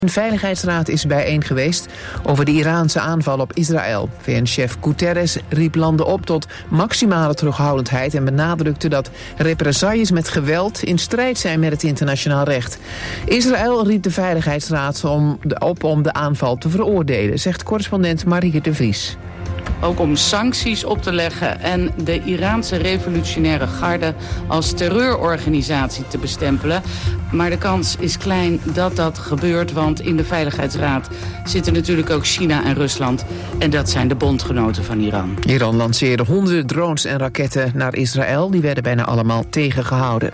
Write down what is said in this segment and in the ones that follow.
De Veiligheidsraad is bijeen geweest over de Iraanse aanval op Israël. VN-chef Guterres riep landen op tot maximale terughoudendheid en benadrukte dat represailles met geweld in strijd zijn met het internationaal recht. Israël riep de Veiligheidsraad op om de aanval te veroordelen, zegt correspondent Marieke de Vries. Ook om sancties op te leggen en de Iraanse revolutionaire garde als terreurorganisatie te bestempelen. Maar de kans is klein dat dat gebeurt, want in de Veiligheidsraad zitten natuurlijk ook China en Rusland. En dat zijn de bondgenoten van Iran. Iran lanceerde honderden drones en raketten naar Israël. Die werden bijna allemaal tegengehouden.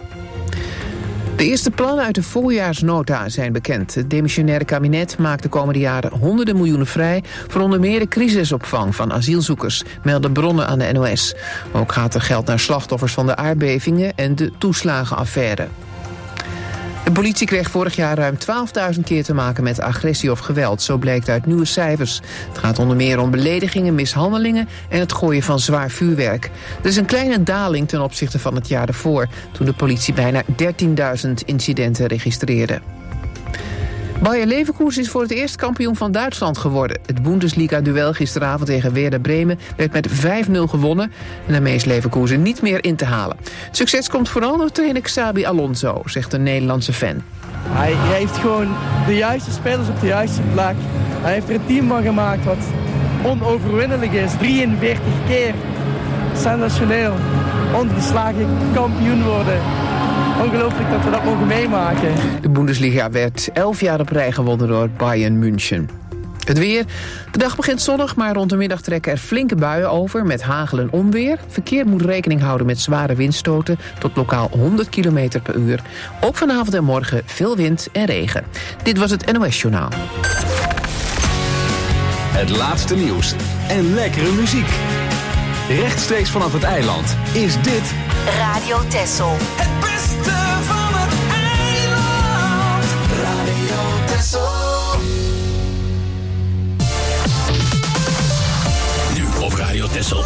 De eerste plannen uit de voorjaarsnota zijn bekend. Het demissionaire kabinet maakt de komende jaren honderden miljoenen vrij voor onder meer de crisisopvang van asielzoekers, melden bronnen aan de NOS. Ook gaat er geld naar slachtoffers van de aardbevingen en de toeslagenaffaire. De politie kreeg vorig jaar ruim 12.000 keer te maken met agressie of geweld. Zo blijkt uit nieuwe cijfers. Het gaat onder meer om beledigingen, mishandelingen en het gooien van zwaar vuurwerk. Er is een kleine daling ten opzichte van het jaar ervoor, toen de politie bijna 13.000 incidenten registreerde. Bayer Leverkusen is voor het eerst kampioen van Duitsland geworden. Het Bundesliga-duel gisteravond tegen Werder Bremen werd met 5-0 gewonnen. En daarmee is Leverkusen niet meer in te halen. Het succes komt vooral door trainer Xabi Alonso, zegt een Nederlandse fan. Hij heeft gewoon de juiste spelers op de juiste plek. Hij heeft er een team van gemaakt wat onoverwinnelijk is. 43 keer. Sensationeel. Ongeslagen kampioen worden. Ongelooflijk dat we dat mogen meemaken. De Bundesliga werd 11 jaar op rij gewonnen door Bayern München. Het weer. De dag begint zonnig, maar rond de middag trekken er flinke buien over met hagel en onweer. Verkeer moet rekening houden met zware windstoten tot lokaal 100 km per uur. Ook vanavond en morgen veel wind en regen. Dit was het NOS Journaal. Het laatste nieuws en lekkere muziek. Rechtstreeks vanaf het eiland is dit Radio Texel. Het beste van het eiland. Radio Texel. Nu op Radio Texel.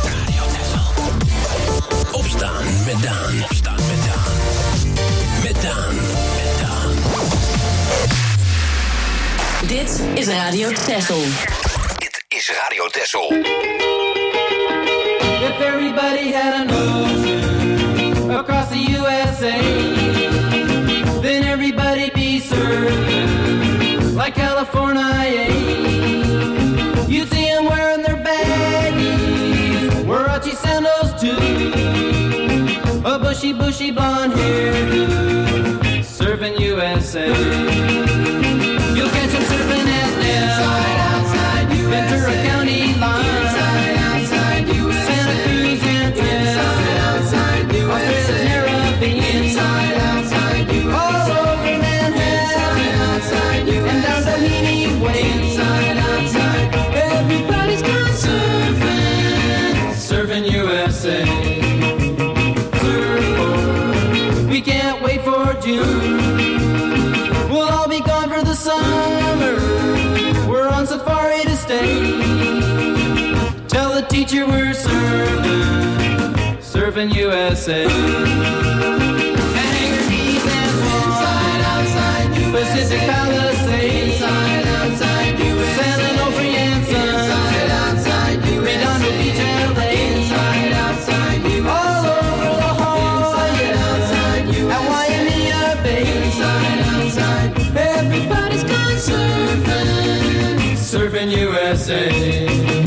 Opstaan met Daan. Met Daan. Dit is Radio Texel. Dit is Radio Texel. If everybody had an ocean across the USA, then everybody'd be served like California. You'd see them wearing their baggies, Warachi sandals too, a bushy blonde hair, serving USA. You'll catch them surfing at Nell, Ventura County line. We can't wait for June. We'll all be gone for the summer. We're on safari to stay. Tell the teacher we're surfing USA. Hangar Keys and inside, outside, Pacific Palisades. Inside, outside, sailing over Yanson. Inside, outside, Redondo Beach, LA. Inside, outside, all over La Jolla. Inside, at Waimea Bay. Inside, outside, everybody's gone surfing USA.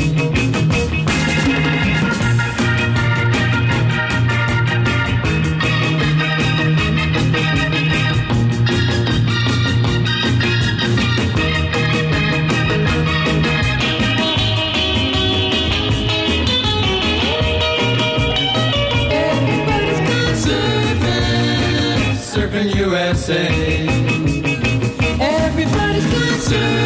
USA. Everybody's gone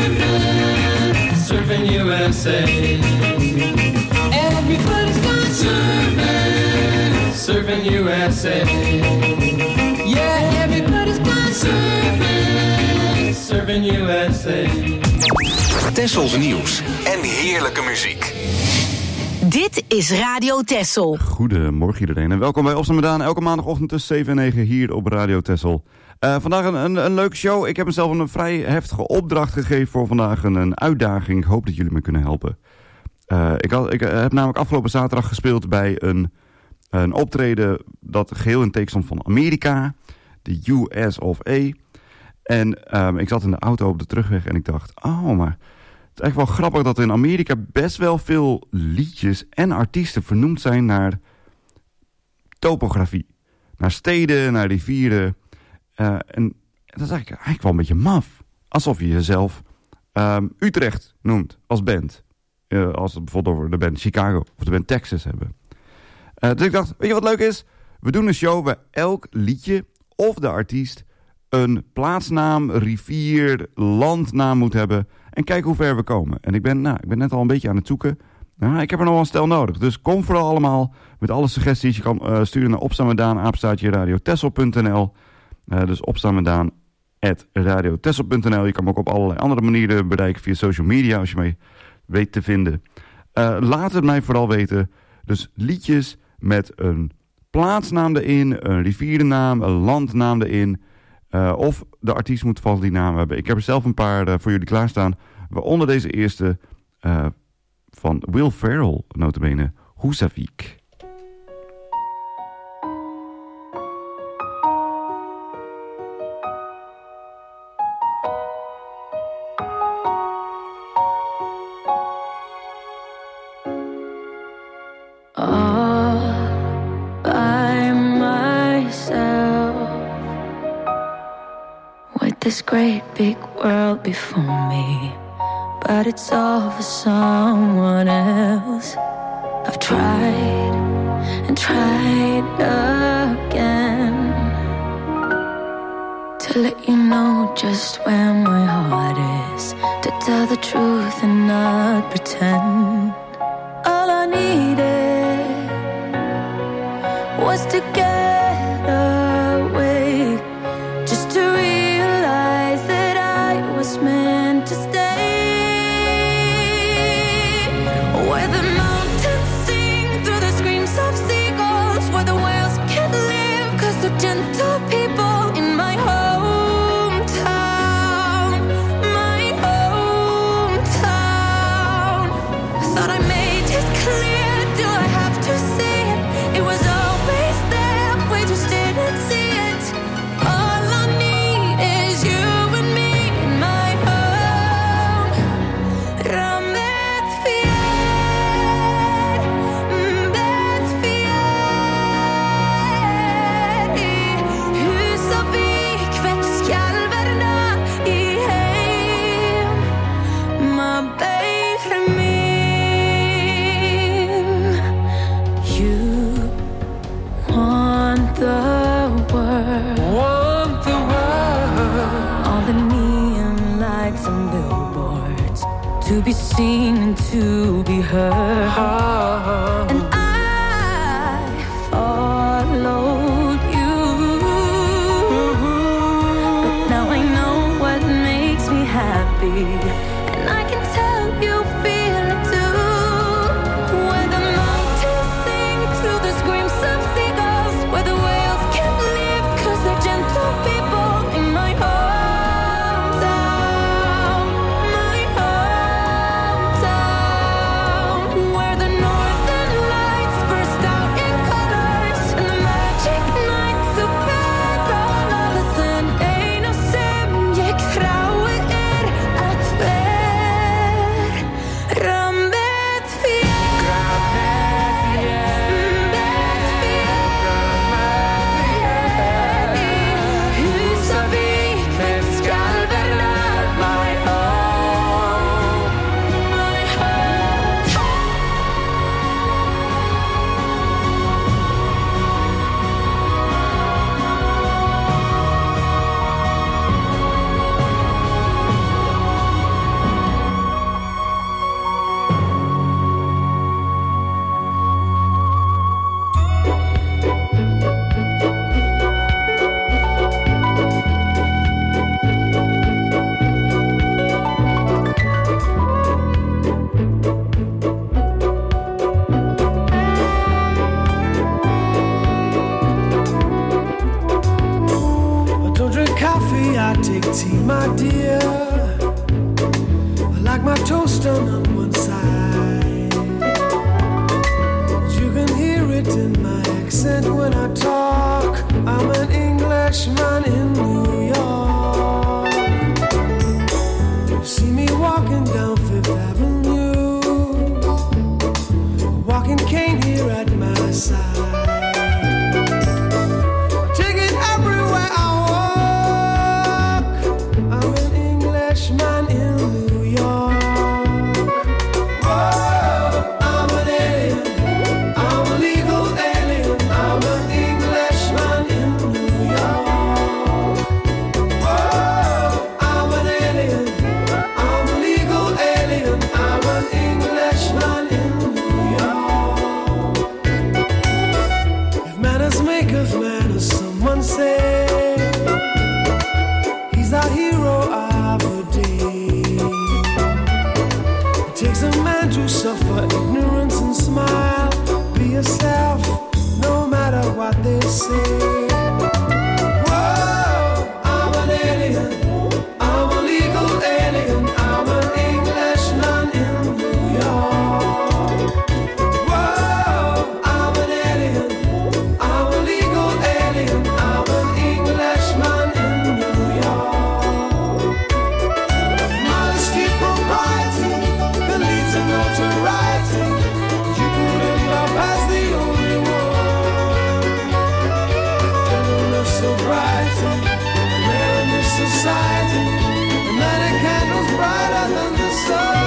surfing USA. Everybody's gone surfing USA. Yeah, everybody's gone surfing USA. Tessels nieuws en heerlijke muziek. Dit is Radio Texel. Goedemorgen iedereen en welkom bij Opstaan met Daan. Elke maandagochtend tussen 7 en 9 hier op Radio Texel. Vandaag een leuke show. Ik heb mezelf een vrij heftige opdracht gegeven voor vandaag. Een uitdaging. Ik hoop dat jullie me kunnen helpen. Ik heb namelijk afgelopen zaterdag gespeeld bij een optreden dat geheel in teken stond van Amerika. De US of A. En ik zat in de auto op de terugweg en ik dacht... maar het is echt wel grappig dat in Amerika best wel veel liedjes en artiesten vernoemd zijn naar topografie. Naar steden, naar rivieren. En dat is eigenlijk wel een beetje maf. Alsof je jezelf Utrecht noemt als band. Als we bijvoorbeeld over de band Chicago of de band Texas hebben. Dus ik dacht, weet je wat leuk is? We doen een show waar elk liedje of de artiest een plaatsnaam, rivier, landnaam moet hebben. En kijken hoe ver we komen. En ik ben net al een beetje aan het zoeken. Ik heb er nog wel een stel nodig. Dus kom vooral allemaal met alle suggesties. Je kan sturen naar opstaanmedaan@radiotessel.nl. Dus opstaanmedaan@radiotessel.nl. Je kan me ook op allerlei andere manieren bereiken via social media als je mij weet te vinden. Laat het mij vooral weten. Dus liedjes met een plaatsnaam erin, een rivierennaam, een landnaam erin. Of de artiest moet vast die naam hebben. Ik heb er zelf een paar voor jullie klaarstaan. Waaronder deze eerste van Will Ferrell, nota bene, Husavik. This great big world before me, but it's all for someone else. I've tried and tried again to let you know just where my heart is, to tell the truth and not pretend. All I needed was to get away, just to realize that I was meant to stay. Where the mountains sing through the screams of seagulls, where the whales can't live 'cause they're gentle people. In my hometown, my hometown. Thought I made it clear, do I have to say it? It was always there, we just didn't see it. All I need is you and me in my home. Ramet fier, bet fier. I Husavik vet skalverna i heim. Ma Benjamin, you want the world. All the neon lights and billboards, to be seen and to be heard. And I followed you, but now I know what makes me happy, and I can tell you feel it too. Where the mountains sing through the screams of seagulls, where the whales can't live 'cause they're gentle people. In my hometown, my hometown. Where the northern lights burst out in colors, and the magic nights so bad all of a sudden ain't no sim. Jag frauer att ver my toast done on one side. You can hear it in my accent when I talk. I'm an Englishman in New York. You see me walking down Fifth Avenue, walking cane here at my side. Suffer ignorance and smile. Be yourself, no matter what they say. Whoa, I'm an alien. I'm a legal alien. I'm an Englishman in New York. Whoa, I'm an alien. I'm a legal alien. I'm an Englishman in New York. Modesty, propriety, the leads and notoriety. You couldn't love as the only one. Gentleness, sobriety, rare in this society. The night a candle's brighter than the sun.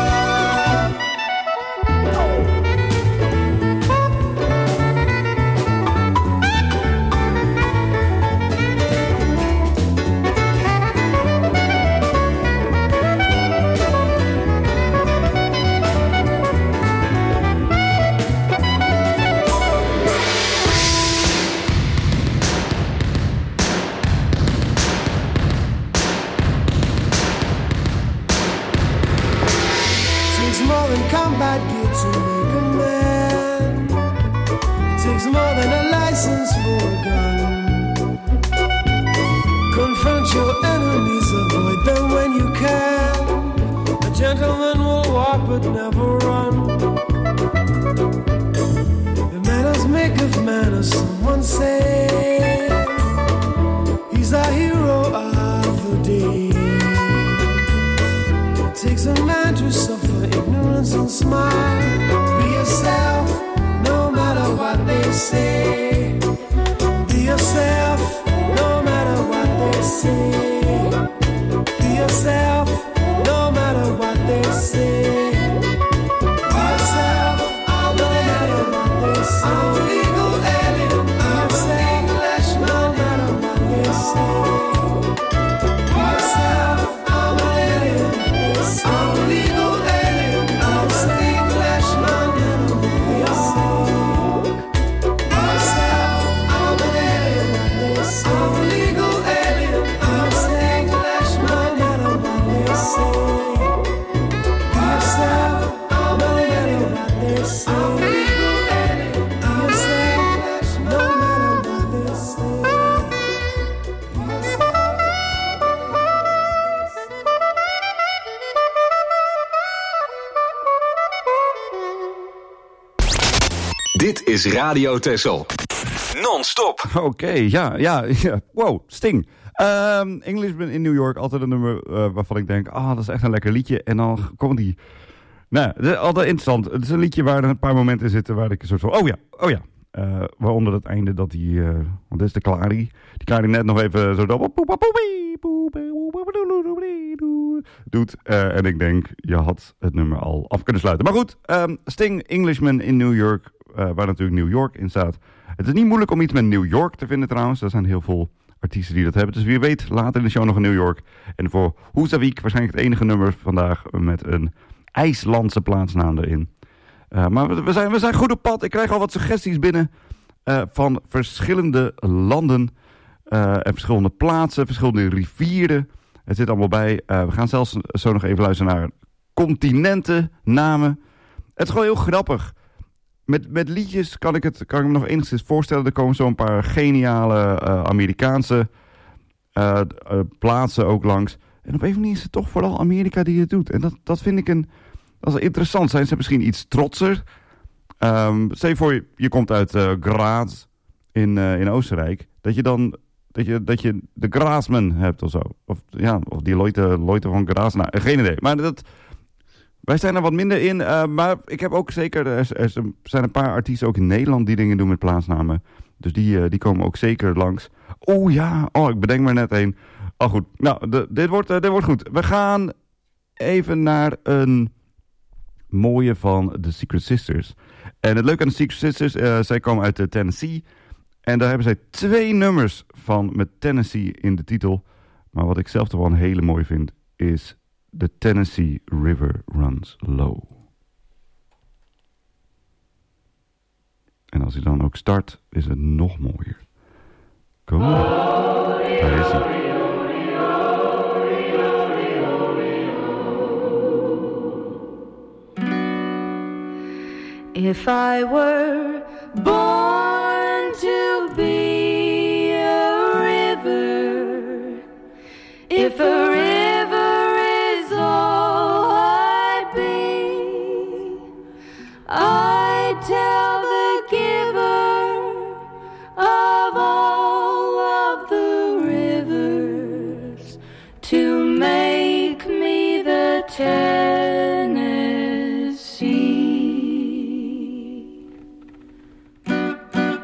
Combat gear to make a man. It takes more than a license for a gun. Confront your enemies, avoid them when you can. A gentleman will walk but never run. The manners make of manners, someone say. He's a hero of the day. It takes a man to suffer ignorance and smile. Be yourself, no matter what they say. Be yourself, no matter what they say. Be yourself, no matter what they say. Be yourself, no matter what they say. I'm a legal alien. I'm an Englishman, no matter what they say. Be yourself, I'm an alien. I'm a legal alien. I'm an Englishman in New York. Myself, I'm an alien. I'm a legal alien. I'm an Englishman in New York. Myself, I'm an alien. I'm a legal alien. I'm an Englishman, no matter what they say. Dit is Radio Texel. Non-stop. Oké, ja. Wow, Sting. Englishman in New York, altijd een nummer waarvan ik denk, dat is echt een lekker liedje. En dan komt die. Nou, het is altijd interessant. Het is een liedje waar er een paar momenten in zitten waar ik een soort van, oh ja. Waaronder het einde dat die, want dit is de Clary. Die Clary net nog even zo doet. En ik denk, je had het nummer al af kunnen sluiten. Maar goed, Sting, Englishman in New York, waar natuurlijk New York in staat. Het is niet moeilijk om iets met New York te vinden trouwens. Er zijn heel veel artiesten die dat hebben. Dus wie weet, later in de show nog in New York. En voor Húsavík waarschijnlijk het enige nummer vandaag met een IJslandse plaatsnaam erin. Maar we zijn goed op pad. Ik krijg al wat suggesties binnen van verschillende landen en verschillende plaatsen, verschillende rivieren. Het zit allemaal bij. We gaan zelfs zo nog even luisteren naar continenten, namen. Het is gewoon heel grappig. Met liedjes kan ik me nog enigszins voorstellen. Er komen zo'n paar geniale Amerikaanse plaatsen ook langs. En op een of andere manier is het toch vooral Amerika die het doet. En dat vind ik dat is interessant. Zijn ze misschien iets trotser? Stel je voor, je komt uit Graz in Oostenrijk. Dat je dan dat je de Grazman hebt of zo. Of die Leute van Graz. Nou, geen idee. Maar wij zijn er wat minder in. Maar ik heb ook zeker... Er zijn een paar artiesten ook in Nederland die dingen doen met plaatsnamen. Dus die komen ook zeker langs. Oh ja, ik bedenk maar net een. Oh goed, nou, dit wordt goed. We gaan even naar een mooie van The Secret Sisters. En het leuke aan de Secret Sisters, zij komen uit Tennessee. En daar hebben zij 2 nummers van met Tennessee in de titel. Maar wat ik zelf toch wel een hele mooie vind, is The Tennessee River Runs Low. En als hij dan ook start, is het nog mooier. Kom op. Daar is hij. If I were born to be a river, if a river is all I'd be, I'd tell the giver of all of the rivers to make me the Tennessee.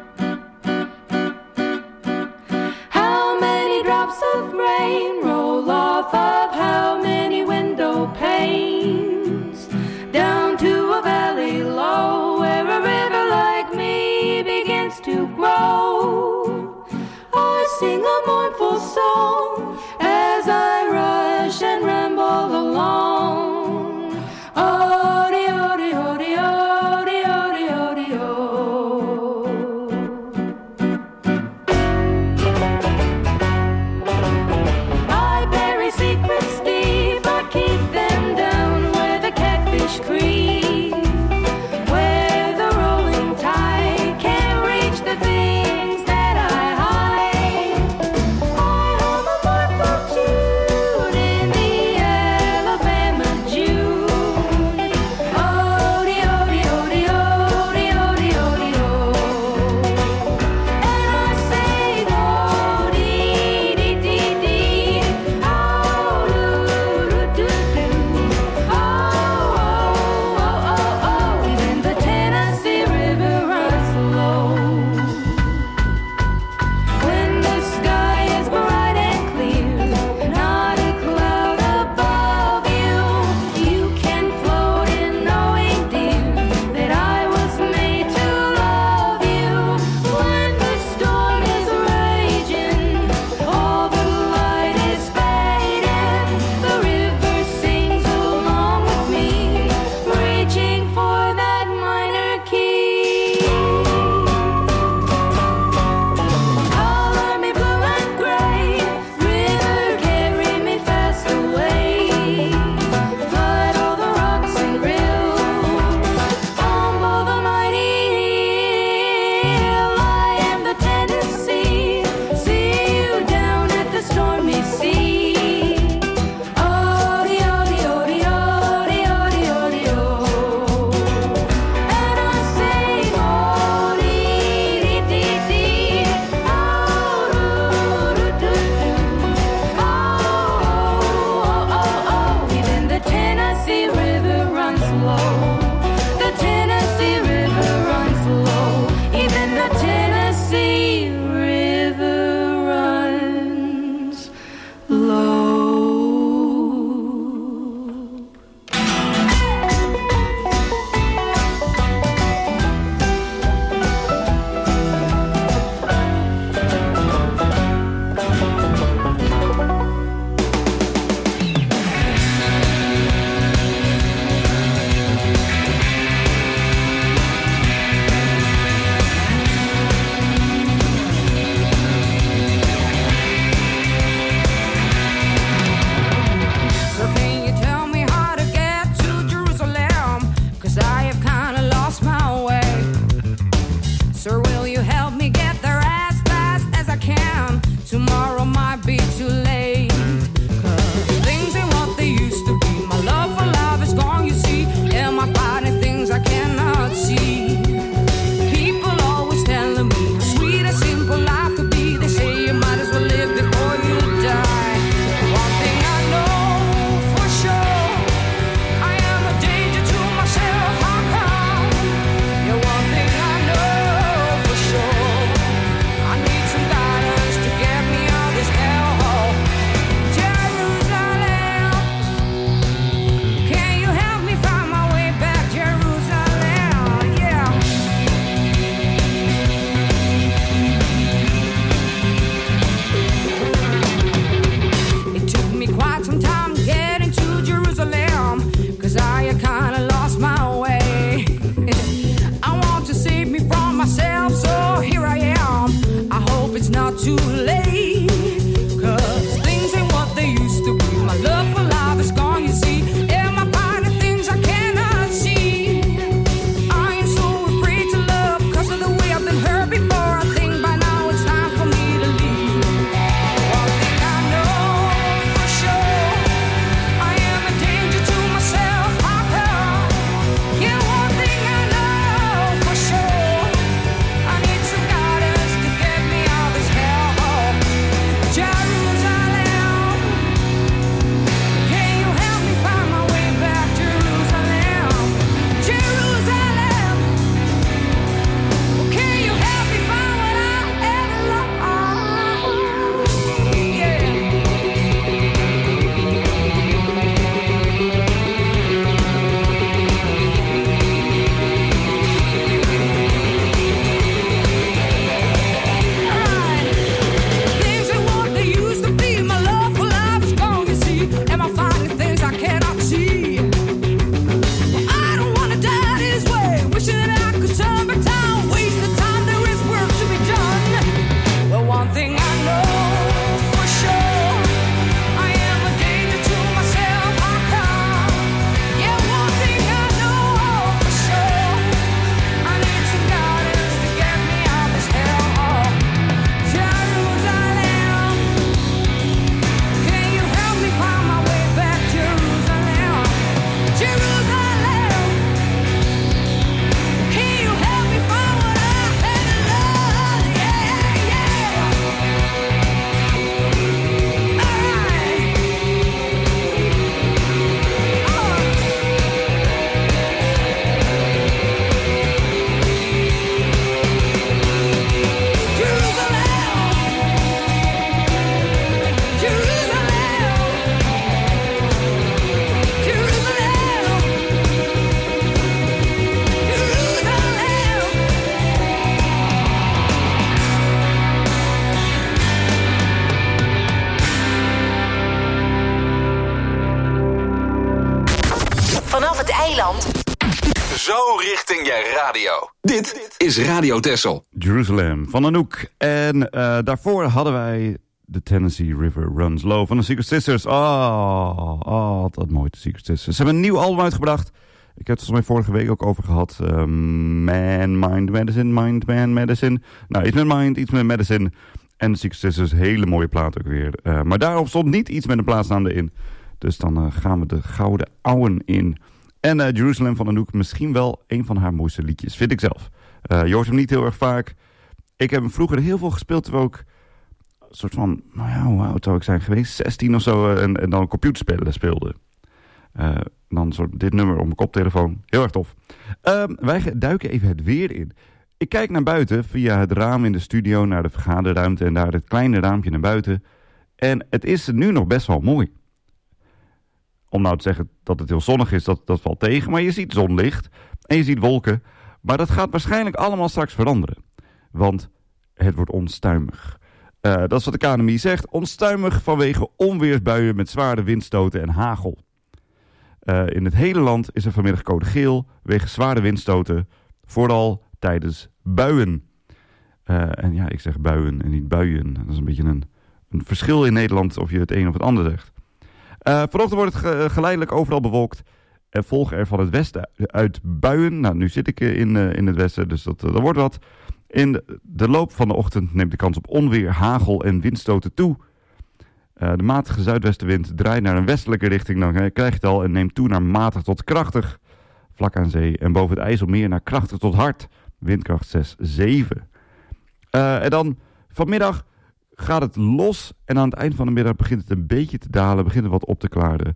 het eiland. Zo richting je radio. Dit is Radio Texel. Jerusalem van Anouk. En daarvoor hadden wij The Tennessee River Runs Low van de Secret Sisters. Altijd mooi, de Secret Sisters. Ze hebben een nieuw album uitgebracht. Ik heb het volgens mij vorige week ook over gehad. Man, Mind, Medicine, Mind, Man, Medicine. Nou, iets met Mind, iets met Medicine. En de Secret Sisters, hele mooie plaat ook weer. Maar daarop stond niet iets met een plaatsnaam erin. Dus dan gaan we de gouden ouwen in. En Jerusalem van Anouk, misschien wel een van haar mooiste liedjes, vind ik zelf. Je hoort hem niet heel erg vaak. Ik heb hem vroeger heel veel gespeeld, terwijl ik een soort van, nou ja, hoe oud zou ik zijn geweest? 16 of zo, en dan computerspellen speelde. Dan soort dit nummer op mijn koptelefoon. Heel erg tof. Wij duiken even het weer in. Ik kijk naar buiten via het raam in de studio naar de vergaderruimte en daar het kleine raampje naar buiten. En het is nu nog best wel mooi. Om nou te zeggen dat het heel zonnig is, dat valt tegen. Maar je ziet zonlicht en je ziet wolken. Maar dat gaat waarschijnlijk allemaal straks veranderen. Want het wordt onstuimig. Dat is wat de KNMI zegt. Onstuimig vanwege onweersbuien met zware windstoten en hagel. In het hele land is er vanmiddag code geel wegens zware windstoten. Vooral tijdens buien. En ja, ik zeg buien en niet buien. Dat is een beetje een verschil in Nederland of je het een of het ander zegt. Vanochtend wordt het geleidelijk overal bewolkt. En volgen er van het westen uit buien. Nou, nu zit ik in het westen, dus dat wordt wat. In de loop van de ochtend neemt de kans op onweer, hagel en windstoten toe. De matige zuidwestenwind draait naar een westelijke richting. Dan krijg je het al en neemt toe naar matig tot krachtig. Vlak aan zee en boven het IJsselmeer naar krachtig tot hard. Windkracht 6, 7. En dan vanmiddag gaat het los. En aan het eind van de middag begint het een beetje te dalen. Begint het wat op te klaren.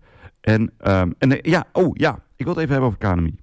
Ik wil het even hebben over KNMI.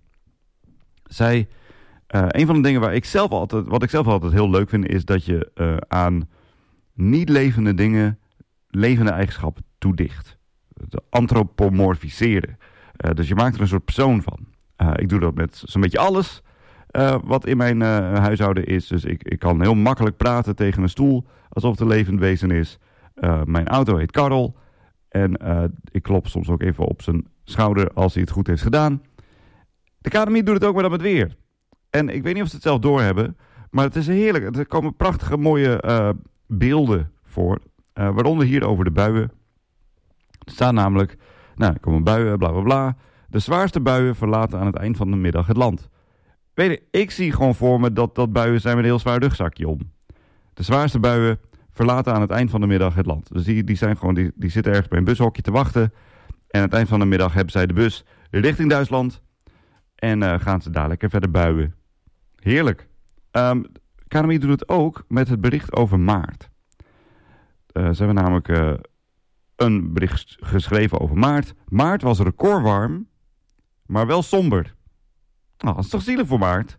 Een van de dingen wat ik zelf altijd heel leuk vind, is dat je aan niet levende dingen levende eigenschappen toedicht. De antropomorfiseren. Dus je maakt er een soort persoon van. Ik doe dat met zo'n beetje alles wat in mijn huishouden is. Dus ik kan heel makkelijk praten tegen een stoel alsof het een levend wezen is. Mijn auto heet Karel. En ik klop soms ook even op zijn schouder als hij het goed heeft gedaan. De KNMI doet het ook maar dan met weer. En ik weet niet of ze het zelf doorhebben, maar het is heerlijk. Er komen prachtige mooie beelden voor. Waaronder hier over de buien. Er staan namelijk, er komen buien, bla bla bla. De zwaarste buien verlaten aan het eind van de middag het land. Weet je, ik zie gewoon voor me dat buien zijn met een heel zwaar rugzakje om. De zwaarste buien verlaten aan het eind van de middag het land. Dus die zijn gewoon, die zitten ergens bij een bushokje te wachten. En aan het eind van de middag hebben zij de bus richting Duitsland. En gaan ze daar lekker verder buien. Heerlijk. KNMI doet het ook met het bericht over maart. Ze hebben namelijk een bericht geschreven over maart. Maart was recordwarm, maar wel somber. Nou, dat is toch zielig voor maart?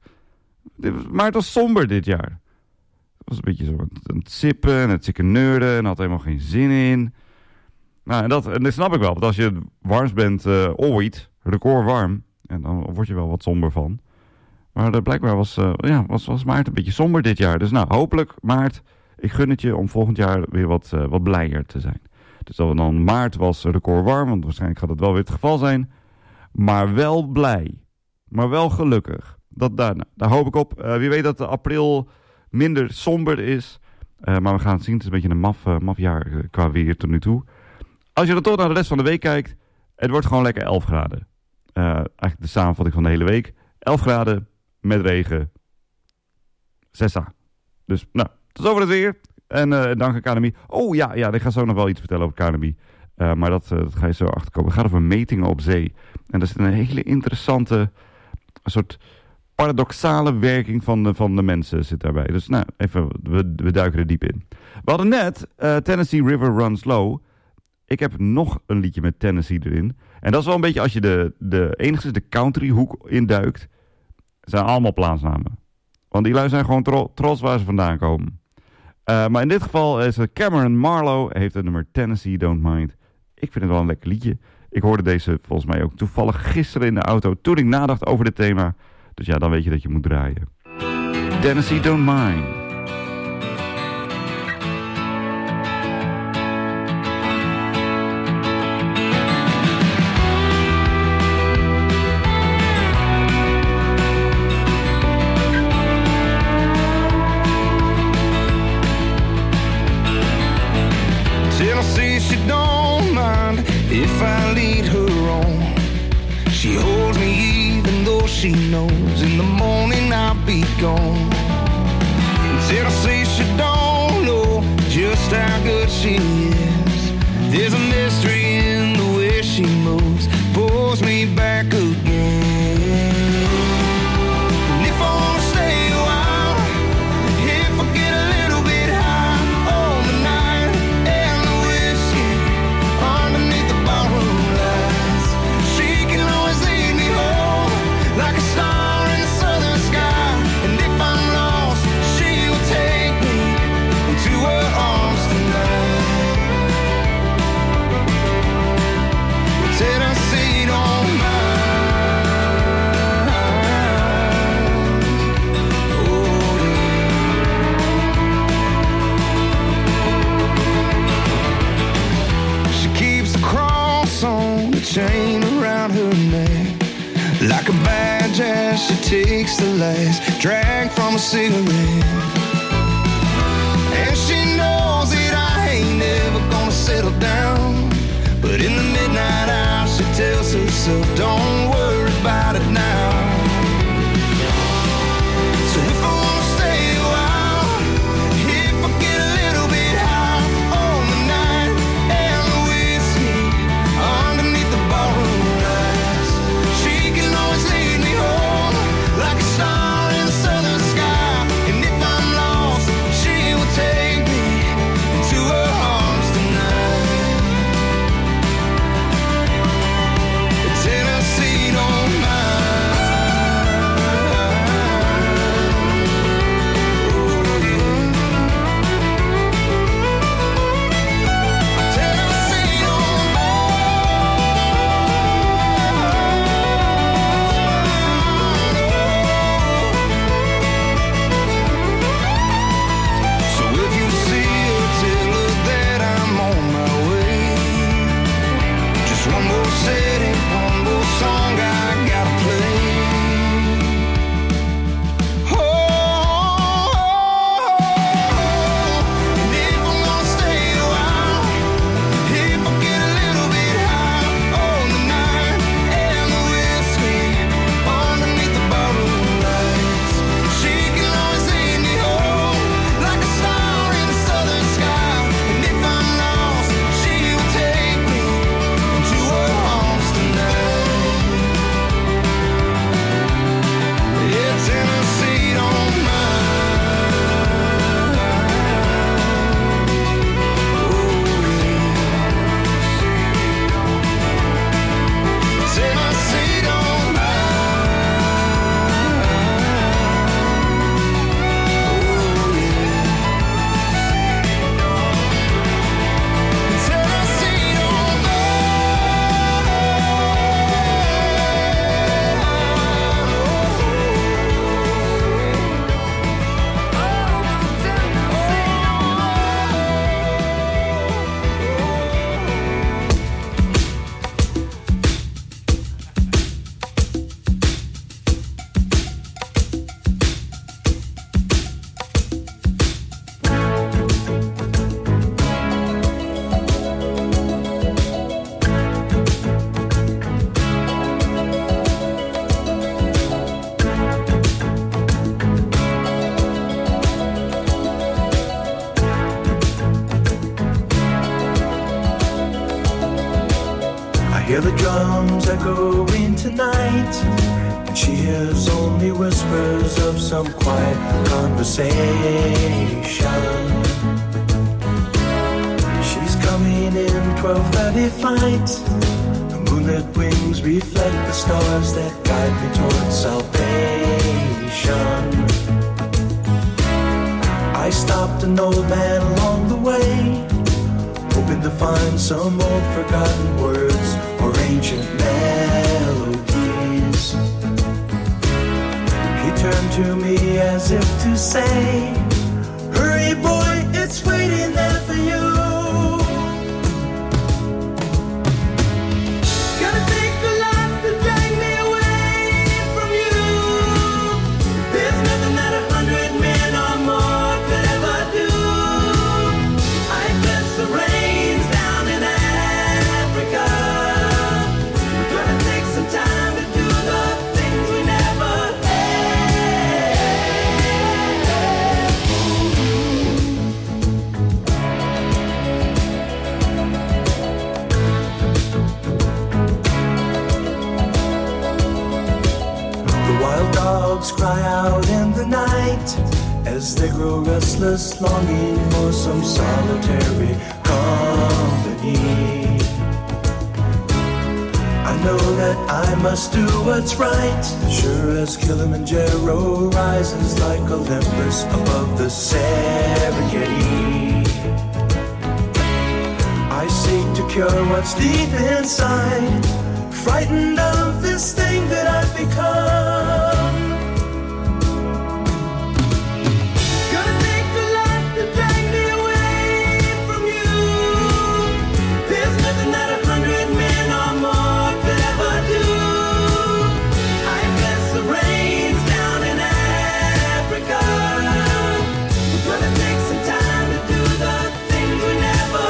Maart was somber dit jaar. Het was een beetje zo aan het sippen en het zikkeneuren en had helemaal geen zin in. Nou, en dat snap ik wel. Want als je warmst bent ooit, recordwarm, en dan word je wel wat somber van. Maar blijkbaar was maart een beetje somber dit jaar. Dus nou, hopelijk maart, ik gun het je om volgend jaar weer wat blijer te zijn. Dus dan maart was recordwarm, want waarschijnlijk gaat het wel weer het geval zijn. Maar wel blij. Maar wel gelukkig. Daar hoop ik op. Wie weet dat april minder somber is. Maar we gaan het zien. Het is een beetje een maf jaar qua weer tot nu toe. Als je dan toch naar de rest van de week kijkt. Het wordt gewoon lekker 11 graden. Eigenlijk de samenvatting van de hele week. 11 graden met regen. 6a. Dus nou, tot over het weer. En dank aan KNMI. Oh ja, ik ga zo nog wel iets vertellen over KNMI. Maar dat ga je zo achterkomen. Het gaat over metingen op zee. En daar zit een hele interessante, een soort paradoxale werking van de mensen zit daarbij. Dus nou, even, we duiken er diep in. We hadden net Tennessee River Runs Low. Ik heb nog een liedje met Tennessee erin. En dat is wel een beetje als je enigszins de country hoek induikt. Het zijn allemaal plaatsnamen. Want die lui zijn gewoon trots waar ze vandaan komen. Maar in dit geval is Cameron Marlowe heeft het nummer Tennessee Don't Mind. Ik vind het wel een lekker liedje. Ik hoorde deze volgens mij ook toevallig gisteren in de auto toen ik nadacht over dit thema. Dus ja, dan weet je dat je moet draaien. Tennessee Don't Mind. she knows in the morning I'll be gone. Said I say she don't know just how good she is. There's a mystery in the way she moves, pulls me back again. And if I wanna stay a while, if I get a little bit high on the night and the whiskey underneath the ballroom lights, she can always lead me home like a star in the southern sky. And if I'm lost, she will take me into her arms tonight. Tennessee don't mind. Oh, yeah. She keeps the cross on the chain around her neck, like a badge as she takes the last drag from a cigarette. And she knows that I ain't never gonna settle down, but in the midnight hour she tells herself, don't worry about it now. So if I wanna stay a while, if I get a little bit high on the night and the whiskey underneath the ballroom lights, she can always lead me home like a star in the southern sky. And if I'm lost, she will take me into her arms tonight. Tennessee don't mind. Oh, yeah. Tennessee don't mind. So if you see her, tell her that I'm on my way. Just one more setting, one more song I gotta play. And if I'm gonna stay a while, if I get a little bit high on the night and the whiskey underneath the ballroom lights, she can always lead me home like a star in the southern sky. And if I'm lost, she will take me into her arms tonight. Yeah, Tennessee don't mind. Oh, Tennessee don't mind. Oh, yeah. Tennessee don't I hear the drums echoing tonight, and she hears only whispers of some quiet conversation. She's coming in 12:30 flight. The moonlit wings reflect the stars that guide me towards salvation. I stopped an old man along the way, hoping to find some old forgotten words or ancient melodies. He turned to me as if to say, hurry boy, it's waiting there for you. Gonna take a lot to drag me away from you. There's nothing that 100 men or more could ever do. I bless the rains down in Africa. We're gonna take some time to do the things we never dogs cry out in the night as they grow restless, longing for some solitary company. I know that I must do what's right, sure as Kilimanjaro rises like Olympus above the Serengeti. I seek to cure what's deep inside, frightened of this thing that I've become. Gonna take a lot to drag me away from you. There's nothing that 100 men or more could ever do. I bless the rains down in Africa. We're gonna take some time to do the things we never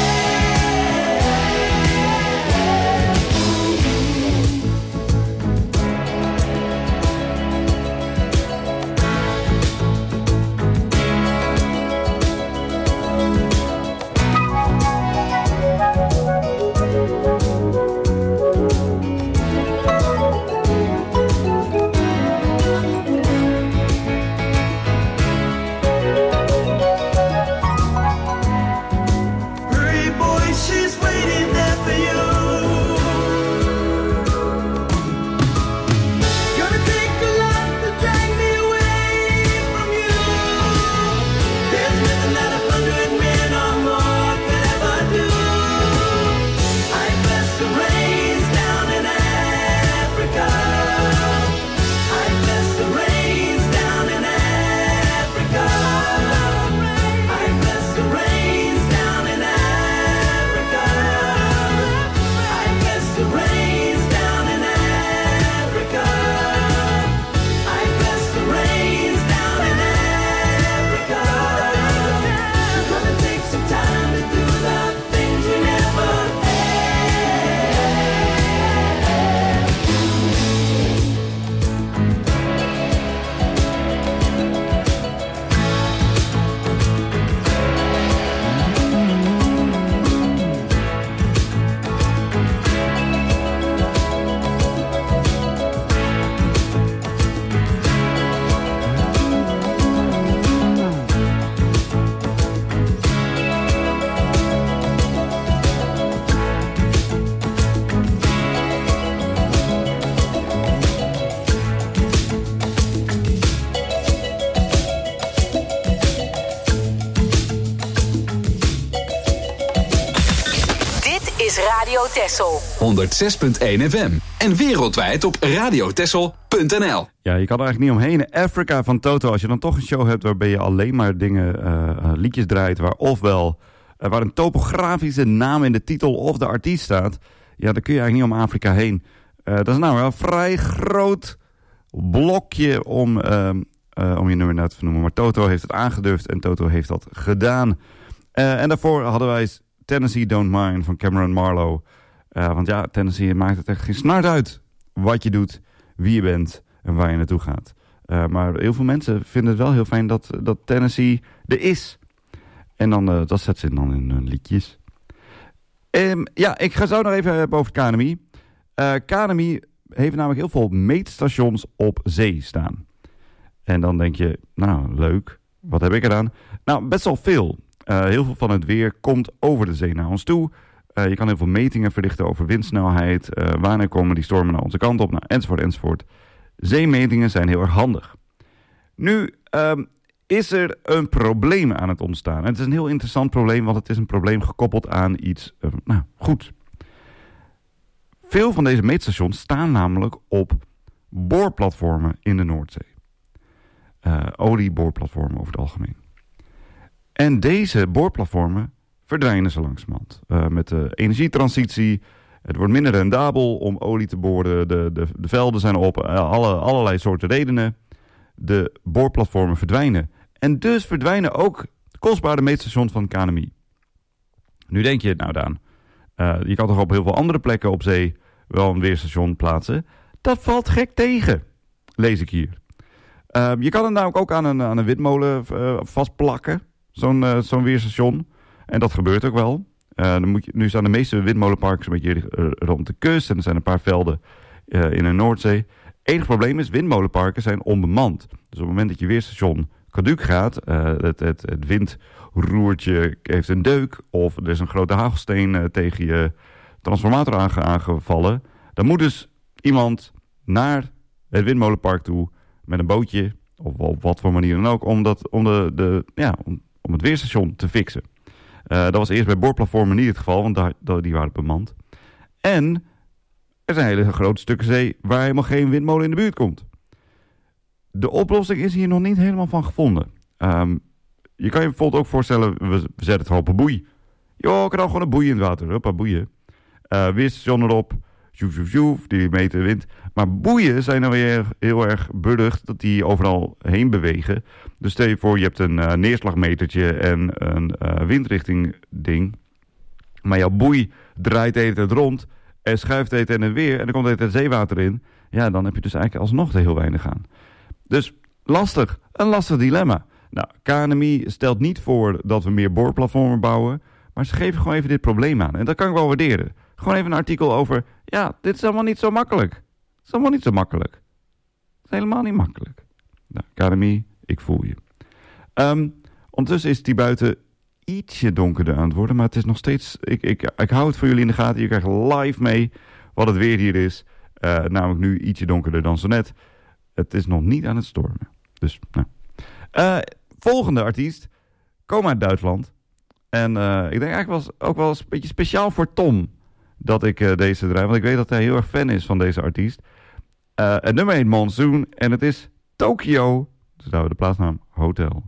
Radio Texel 106.1 FM en wereldwijd op radiotexel.nl. Ja, je kan er eigenlijk niet omheen. Africa van Toto, als je dan toch een show hebt waarbij je alleen maar liedjes draait, waar een topografische naam in de titel of de artiest staat, ja, dan kun je eigenlijk niet om Afrika heen. Dat is nou wel een vrij groot blokje om je nummer nou te vernoemen. Maar Toto heeft het aangedurfd en Toto heeft dat gedaan. En daarvoor hadden wij Tennessee Don't Mind van Cameron Marlowe. Want ja, Tennessee maakt het echt geen snart uit wat je doet, wie je bent en waar je naartoe gaat. Maar heel veel mensen vinden het wel heel fijn dat Tennessee er is. En dan, dat zet ze dan in hun liedjes. Ja, ik ga zo nog even hebben over KNMI. KNMI heeft namelijk heel veel meetstations op zee staan. En dan denk je, nou leuk, wat heb ik gedaan? Nou, best wel veel. Heel veel van het weer komt over de zee naar ons toe. Je kan heel veel metingen verrichten over windsnelheid. Wanneer komen die stormen naar onze kant op? Nou, enzovoort, enzovoort. Zeemetingen zijn heel erg handig. Nu is er een probleem aan het ontstaan. En het is een heel interessant probleem, want het is een probleem gekoppeld aan iets goed. Veel van deze meetstations staan namelijk op boorplatformen in de Noordzee. Olieboorplatformen over het algemeen. En deze boorplatformen verdwijnen zo langzamerhand. Met de energietransitie, het wordt minder rendabel om olie te boren. De velden zijn op, allerlei soorten redenen. De boorplatformen verdwijnen. En dus verdwijnen ook kostbare meetstations van KNMI. Nu denk je, nou Daan, je kan toch op heel veel andere plekken op zee wel een weerstation plaatsen. Dat valt gek tegen, lees ik hier. Je kan het namelijk ook aan een windmolen vastplakken, zo'n weerstation. En dat gebeurt ook wel. Nu staan de meeste windmolenparken een beetje rond de kust. En er zijn een paar velden in de Noordzee. Enig probleem is, windmolenparken zijn onbemand. Dus op het moment dat je weerstation caduc gaat, het windroertje heeft een deuk of er is een grote hagelsteen tegen je transformator aangevallen, dan moet dus iemand naar het windmolenpark toe met een bootje of op wat voor manier dan ook om het weerstation te fixen. Dat was eerst bij boorplatformen niet het geval, want die waren bemand. En er zijn hele grote stukken zee waar helemaal geen windmolen in de buurt komt. De oplossing is hier nog niet helemaal van gevonden. Je kan je bijvoorbeeld ook voorstellen, we zetten het gewoon op een boei. Joh, ik kan gewoon een boei in het water. Hoppa, boeien. Weerstation erop. Zoef, zoef, zoef. Die meten de wind. Maar boeien zijn dan weer heel erg berucht dat die overal heen bewegen. Dus stel je voor, je hebt een neerslagmetertje en een windrichting ding. Maar jouw boei draait de hele tijd rond en schuift de hele tijd en weer. En er komt de hele tijd zeewater in. Ja, dan heb je dus eigenlijk alsnog er heel weinig aan. Dus lastig. Een lastig dilemma. Nou, KNMI stelt niet voor dat we meer boorplatformen bouwen. Maar ze geven gewoon even dit probleem aan. En dat kan ik wel waarderen. Gewoon even een artikel over, ja, dit is allemaal niet zo makkelijk. Het is allemaal niet zo makkelijk. Het is helemaal niet makkelijk. Nou, KNMI, ik voel je. Ondertussen is die buiten ietsje donkerder aan het worden. Maar het is nog steeds, ik hou het voor jullie in de gaten. Je krijgt live mee wat het weer hier is. Namelijk nu ietsje donkerder dan zo net. Het is nog niet aan het stormen. Dus, nou. Volgende artiest. Kom uit Duitsland. En ik denk eigenlijk ook wel eens een beetje speciaal voor Tom dat ik deze draai. Want ik weet dat hij heel erg fan is van deze artiest. Het nummer heet Monsoon. En het is Tokyo. Dus daar hebben we de plaatsnaam Hotel.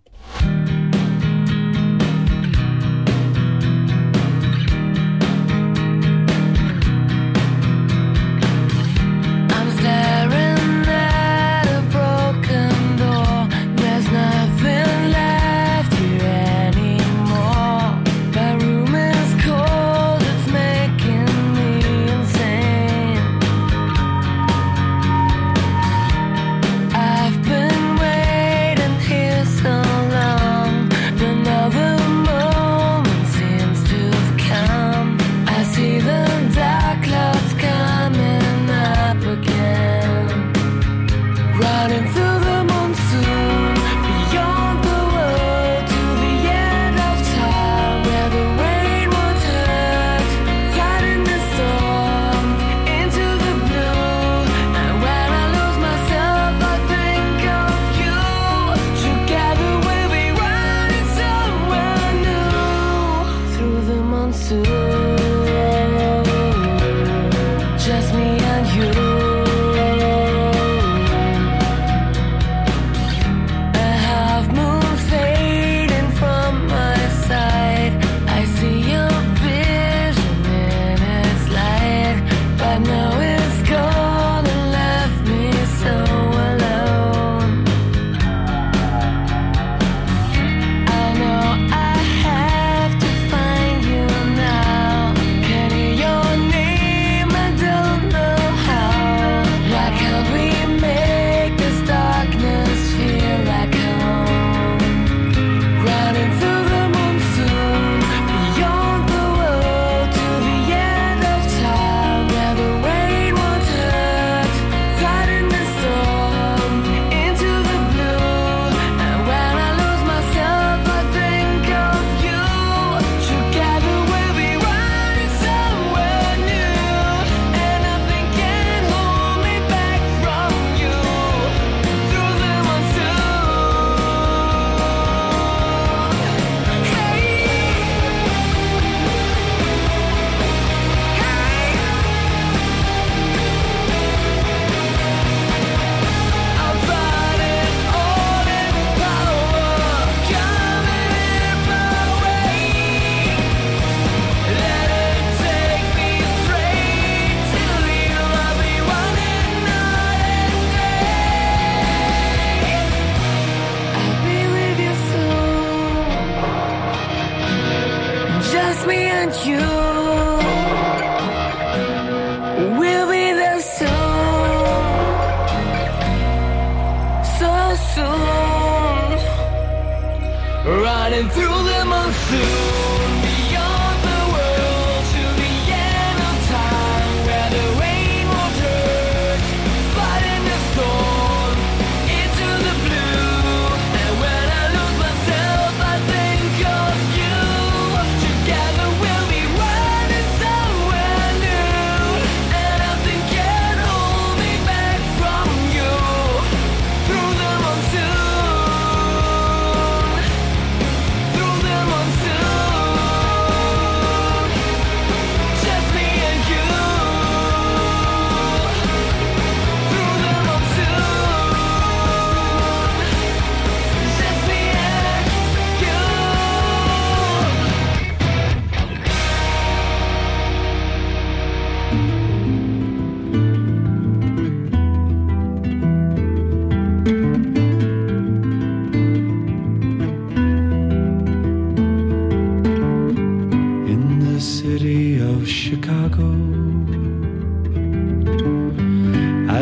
Running through the monsoon, beyond the world to the end of time, where the rain will turn, fighting the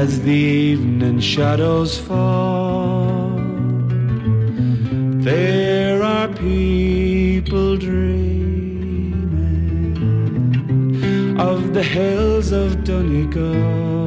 as the evening shadows fall. There are people dreaming of the hills of Donegal.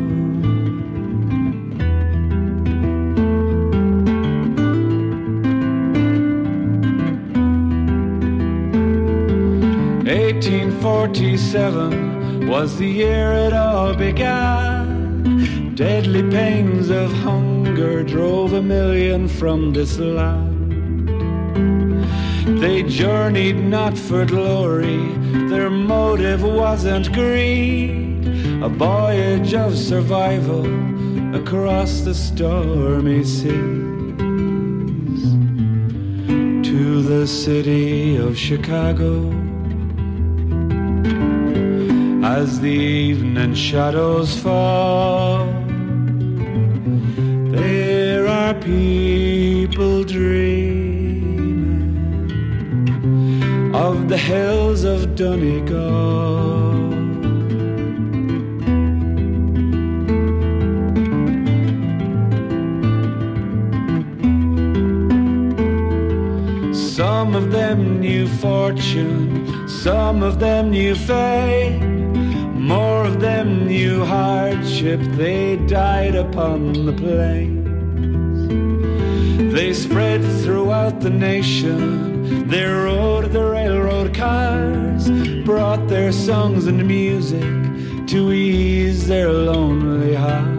1847 was the year it all began. Deadly pains of hunger drove 1 million from this land. They journeyed not for glory, their motive wasn't greed. A voyage of survival across the stormy seas. To the city of Chicago, as the evening shadows fall, there are people dreaming of the hills of Donegal. Some of them knew fortune, some of them knew fate. More of them knew hardship, they died upon the plains. They spread throughout the nation, they rode the railroad cars, brought their songs and music to ease their lonely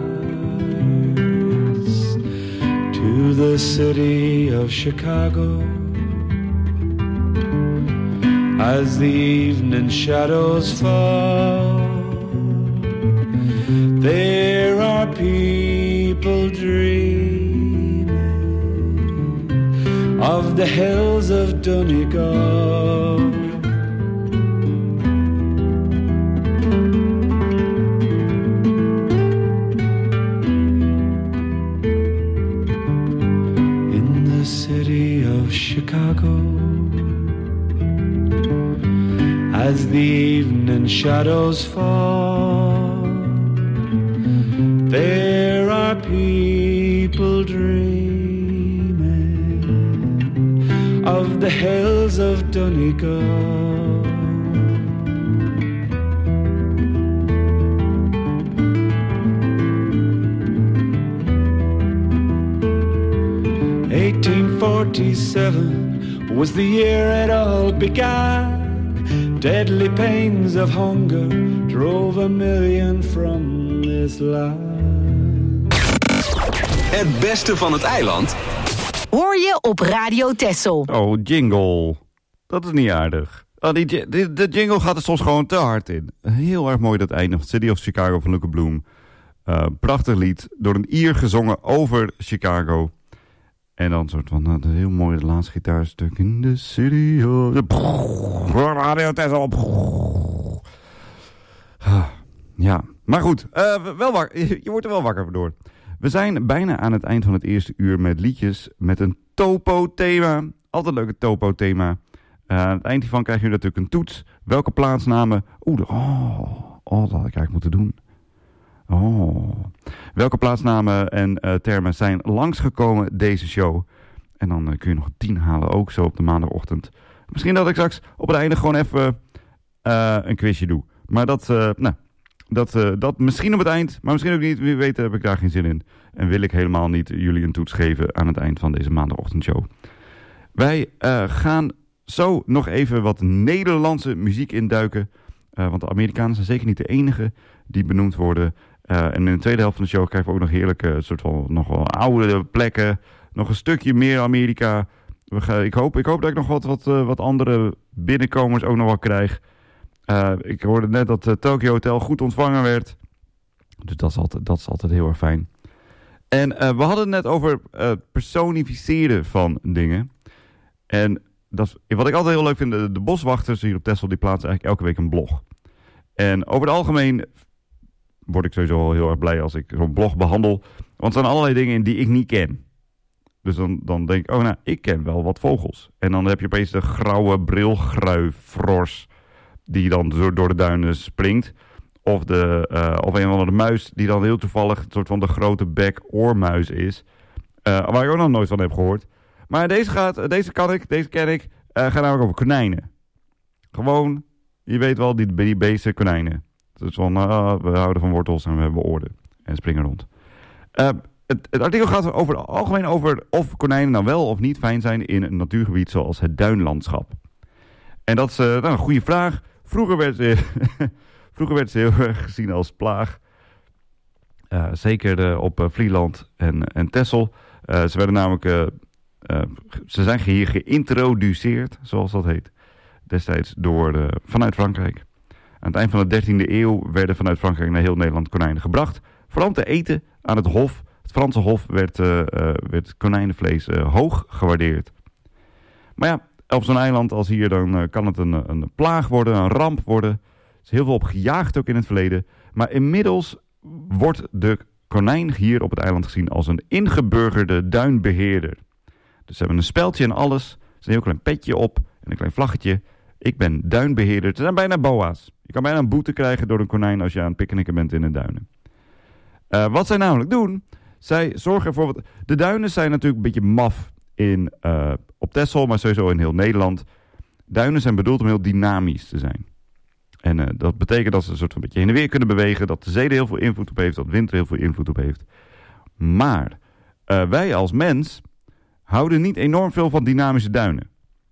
hearts. To the city of Chicago, as the evening shadows fall, there are people dreaming of the hills of Donegal. In the city of Chicago, as the evening shadows fall, there are people dreaming of the hills of Donegal. '47 was the year it all began. Deadly pains of hunger drove 1 million from this land. Het beste van het eiland hoor je op Radio Texel. Oh, jingle. Dat is niet aardig. Oh, de jingle gaat er soms gewoon te hard in. Heel erg mooi dat einde van City of Chicago van Luke Bloom. Prachtig lied, door een Ier gezongen over Chicago. En dan soort van heel mooi het laatste gitaarstuk. In the city of... Radio Texel. Ja, maar goed. Je wordt er wel wakker door. We zijn bijna aan het eind van het eerste uur met liedjes met een topo-thema. Altijd een leuke topo-thema. Aan het eind hiervan krijg je natuurlijk een toets. Welke plaatsnamen... dat had ik eigenlijk moeten doen. Welke plaatsnamen en termen zijn langsgekomen deze show? En dan kun je nog 10 halen, ook zo op de maandagochtend. Misschien dat ik straks op het einde gewoon even een quizje doe. Maar dat misschien op het eind, maar misschien ook niet. Wie weet heb ik daar geen zin in. En wil ik helemaal niet jullie een toets geven aan het eind van deze maandagochtendshow. Wij gaan zo nog even wat Nederlandse muziek induiken. Want de Amerikanen zijn zeker niet de enige die benoemd worden. En in de tweede helft van de show krijgen we ook nog heerlijke soort van nog wel oude plekken. Nog een stukje meer Amerika. Ik hoop dat ik nog wat andere binnenkomers ook nog wel krijg. Ik hoorde net dat Tokyo Hotel goed ontvangen werd. Dus dat is altijd heel erg fijn. En we hadden het net over personificeren van dingen. En wat ik altijd heel leuk vind, de boswachters hier op Texel, die plaatsen eigenlijk elke week een blog. En over het algemeen word ik sowieso al heel erg blij als ik zo'n blog behandel. Want er zijn allerlei dingen in die ik niet ken. Dus dan denk ik, ik ken wel wat vogels. En dan heb je opeens de grauwe brilgruifros die dan door de duinen springt. Of een of andere muis die dan heel toevallig een soort van de grote bek-oormuis is. Waar ik ook nog nooit van heb gehoord. Maar deze ken ik. Gaat namelijk over konijnen. Gewoon, je weet wel, die beesten konijnen. Het is van, we houden van wortels en we hebben oren. En springen rond. Het artikel gaat algemeen over of konijnen nou wel of niet fijn zijn in een natuurgebied zoals het duinlandschap. En dat is een goede vraag. Vroeger werd ze heel erg gezien als plaag. Zeker op Vlieland en Texel. Ze werden namelijk... ze zijn hier geïntroduceerd, zoals dat heet. Destijds vanuit Frankrijk. Aan het eind van de 13e eeuw werden vanuit Frankrijk naar heel Nederland konijnen gebracht. Vooral om te eten aan het hof. Het Franse hof werd konijnenvlees hoog gewaardeerd. Maar ja, op zo'n eiland als hier, dan kan het een plaag worden, een ramp worden. Er is heel veel op gejaagd ook in het verleden. Maar inmiddels wordt de konijn hier op het eiland gezien als een ingeburgerde duinbeheerder. Dus ze hebben een speldje en alles. Er is een heel klein petje op en een klein vlaggetje. Ik ben duinbeheerder. Ze zijn bijna boa's. Je kan bijna een boete krijgen door een konijn als je aan het picknicken bent in de duinen. Wat zij namelijk doen, zij zorgen ervoor... De duinen zijn natuurlijk een beetje maf op Texel, maar sowieso in heel Nederland. Duinen zijn bedoeld om heel dynamisch te zijn. En dat betekent dat ze een soort van beetje heen en weer kunnen bewegen, dat de zee er heel veel invloed op heeft, dat de wind er heel veel invloed op heeft. Maar wij als mens houden niet enorm veel van dynamische duinen.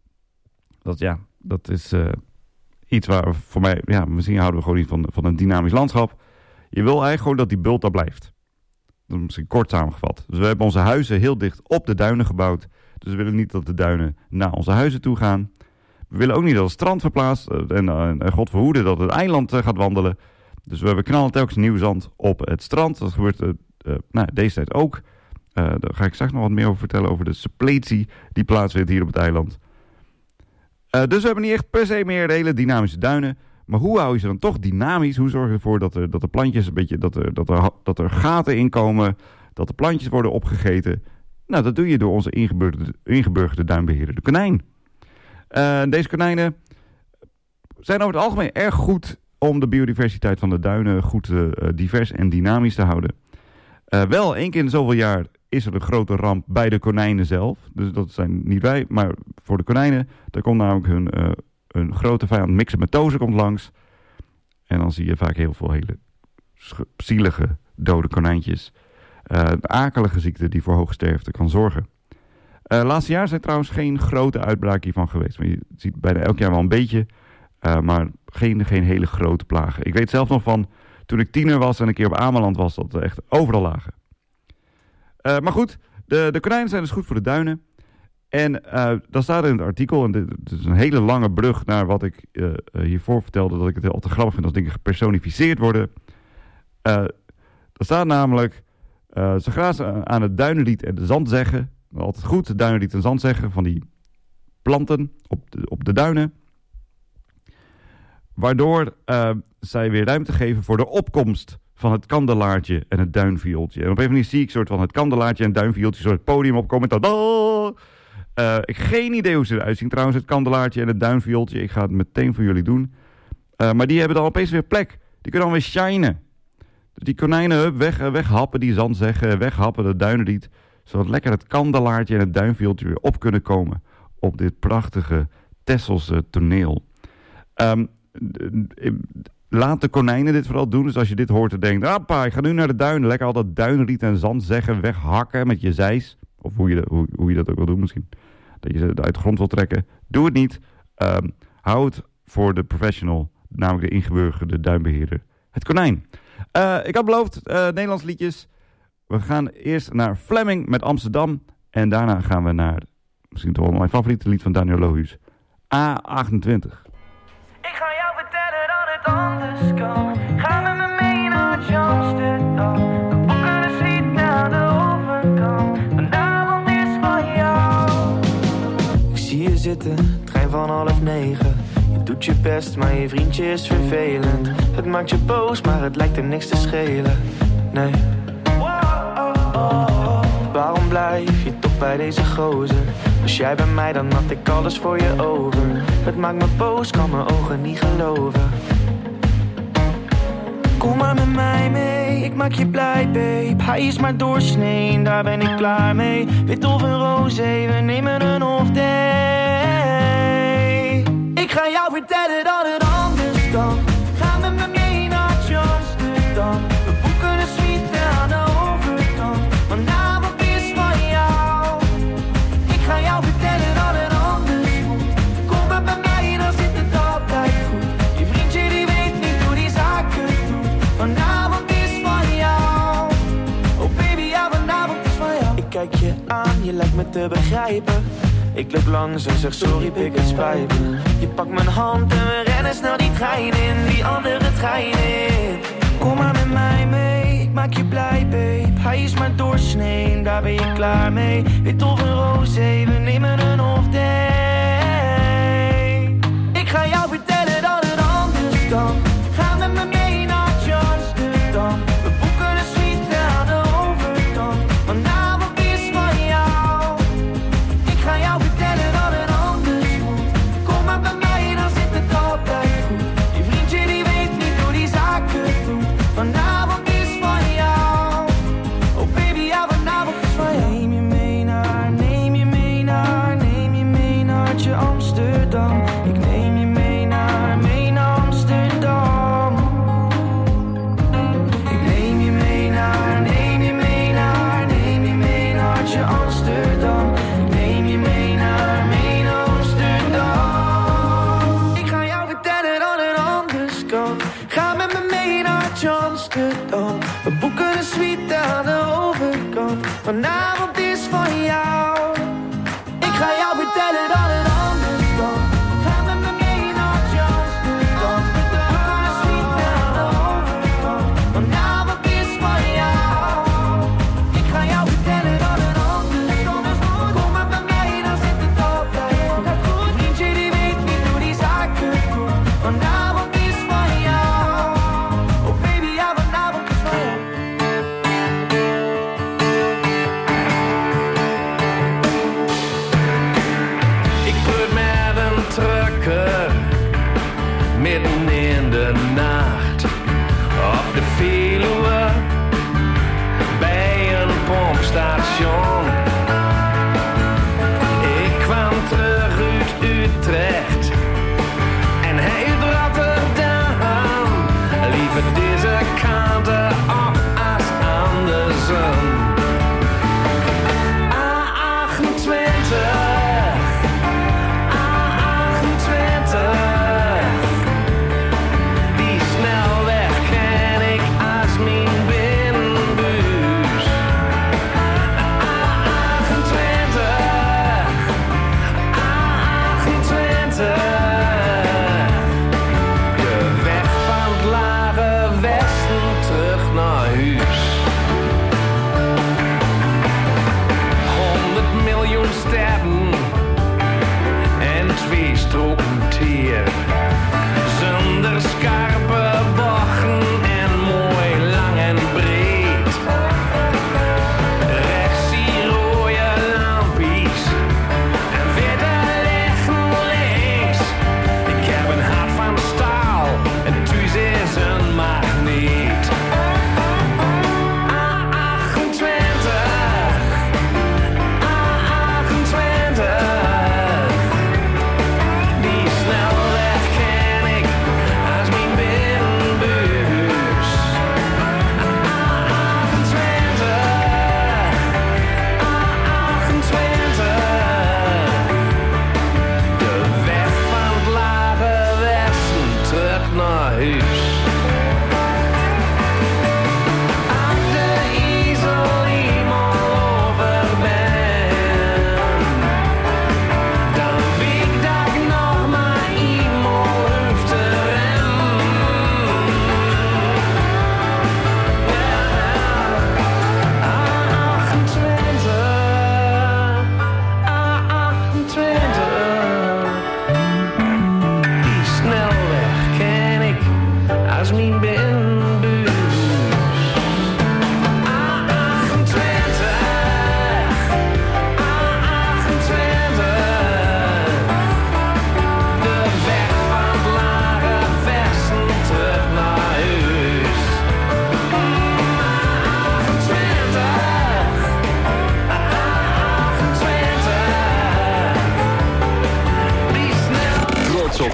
Dat is iets waar voor mij... Ja, misschien houden we gewoon niet van een dynamisch landschap. Je wil eigenlijk gewoon dat die bult daar blijft. Dat is misschien kort samengevat. Dus we hebben onze huizen heel dicht op de duinen gebouwd. Dus we willen niet dat de duinen naar onze huizen toe gaan. We willen ook niet dat het strand verplaatst. En God verhoede dat het eiland gaat wandelen. Dus we knallen telkens nieuw zand op het strand. Dat gebeurt deze tijd ook. Daar ga ik straks nog wat meer over vertellen. Over de suppletie die plaatsvindt hier op het eiland. Dus we hebben niet echt per se meer hele dynamische duinen. Maar hoe hou je ze dan toch dynamisch? Hoe zorg je ervoor dat de plantjes een beetje... Dat er gaten in komen. Dat de plantjes worden opgegeten. Nou, dat doe je door onze ingeburgerde duinbeheerder, de konijn. Deze konijnen zijn over het algemeen erg goed om de biodiversiteit van de duinen goed divers en dynamisch te houden. Wel, 1 keer in zoveel jaar is er een grote ramp bij de konijnen zelf. Dus dat zijn niet wij, maar voor de konijnen. Daar komt namelijk hun grote vijand myxomatose komt langs. En dan zie je vaak heel veel hele zielige dode konijntjes. Een akelige ziekte die voor hoogsterfte kan zorgen. Laatste jaar zijn trouwens geen grote uitbraken hiervan geweest. Maar je ziet bijna elk jaar wel een beetje. Maar geen hele grote plagen. Ik weet zelf nog van toen ik tiener was en een keer op Ameland was, dat echt overal lagen. Maar goed, de konijnen zijn dus goed voor de duinen. En dan staat er in het artikel, en dit is een hele lange brug naar wat ik hiervoor vertelde, dat ik het heel te grappig vind als dingen gepersonificeerd worden. Er staat namelijk, ze grazen aan het duinenriet en de zandzegge. Altijd goed, de duinenriet en zandzegge van die planten op de duinen. Waardoor zij weer ruimte geven voor de opkomst van het kandelaartje en het duinviooltje. En op een of andere manier zie ik soort van het kandelaartje en het duinviooltje zo het podium opkomen. Ik heb geen idee hoe ze eruit zien trouwens, het kandelaartje en het duinviooltje. Ik ga het meteen voor jullie doen. Maar die hebben dan opeens weer plek. Die kunnen dan weer shinen. Dus die konijnen weghappen die zandzegge, weghappen de duinenriet. Zodat lekker het kandelaartje en het duinviooltje weer op kunnen komen op dit prachtige Tesselse toneel. Laat de konijnen dit vooral doen. Dus als je dit hoort en denkt, ik ga nu naar de duinen. Lekker al dat duinenriet en zandzegge weghakken met je zeis. Of hoe je dat ook wil doen misschien. Dat je ze uit de grond wil trekken. Doe het niet. Hou het voor de professional. Namelijk de ingeburgerde duinbeheerder. Het konijn. Ik had beloofd, Nederlands liedjes. We gaan eerst naar Fleming met Amsterdam. En daarna gaan we naar, misschien toch wel mijn favoriete lied van Daniel Lohuus. A28. Ik ga jou vertellen dat het anders kan. Ga met me mee naar Amsterdam. De boeken ziet naar de overkant. Vanavond is van jou. Ik zie je zitten, trein van 8:30. Je doet je best, maar je vriendje is vervelend. Het maakt je boos, maar het lijkt hem niks te schelen. Nee. Waarom blijf je toch bij deze gozer? Was jij bij mij, dan had ik alles voor je over. Het maakt me boos, kan mijn ogen niet geloven. Kom maar met mij mee, ik maak je blij, babe. Hij is maar doorsnee, daar ben ik klaar mee. Wit of een roze, we nemen een off day. Ik ga jou vertellen dat het anders kan. Ga met me mee naar Amsterdam. We boeken een suite aan de overkant. Vanavond is van jou. Ik ga jou vertellen dat het anders moet. Kom maar bij mij, dan zit het altijd goed. Je vriendje die weet niet hoe die zaken doet. Vanavond is van jou. Oh baby, ja, vanavond is van jou. Ik kijk je aan, je lijkt me te begrijpen. Ik loop langs en zeg sorry, pik, het spijt me. Je pakt mijn hand en we rennen snel die trein in. Die andere trein in. Kom maar met mij mee, ik maak je blij, babe. Hij is maar doorsnee, daar ben je klaar mee. Wit of een roze, we nemen een off day. Ik ga jou vertellen dat het anders kan. Ga met me mee naar Amsterdam. We boeken een suite aan de overkant. Vanavond is van jou. Ik ga jou vertellen dat het anders moet. Kom maar bij mij, dan zit het altijd goed. Je vriendje die weet niet hoe die zaken doet. Vanavond is van jou. Oh baby, ja, vanavond is van jou. Neem je mee naar, neem je mee naar, neem je mee naar Amsterdam. Ik neem je mee naar Amsterdam. Ik neem je mee naar, neem je mee naar, neem je mee naar Amsterdam. Ik neem je mee naar Amsterdam. Ik ga jou vertellen dat het anders kan. Ga met me mee naar Amsterdam. We boeken een suite aan de overkant. Vanavond is van jou. Ik ga jou vertellen dat het anders kan. Ga met me mee naar Amsterdam. We boeken een suite aan de overkant. Vanavond is van jou. Ik ga jou vertellen dat het anders kan. Kom maar bij mij, dan zit het altijd goed. Je vriendje die weet niet hoe die zaken doen. Vanavond is van jou. Oh baby, ja, vanavond is van jou.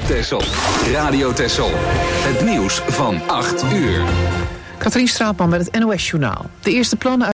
Texel. Radio Texel. Het nieuws van 8 uur. Katrien Straatman met het NOS Journaal. De eerste plannen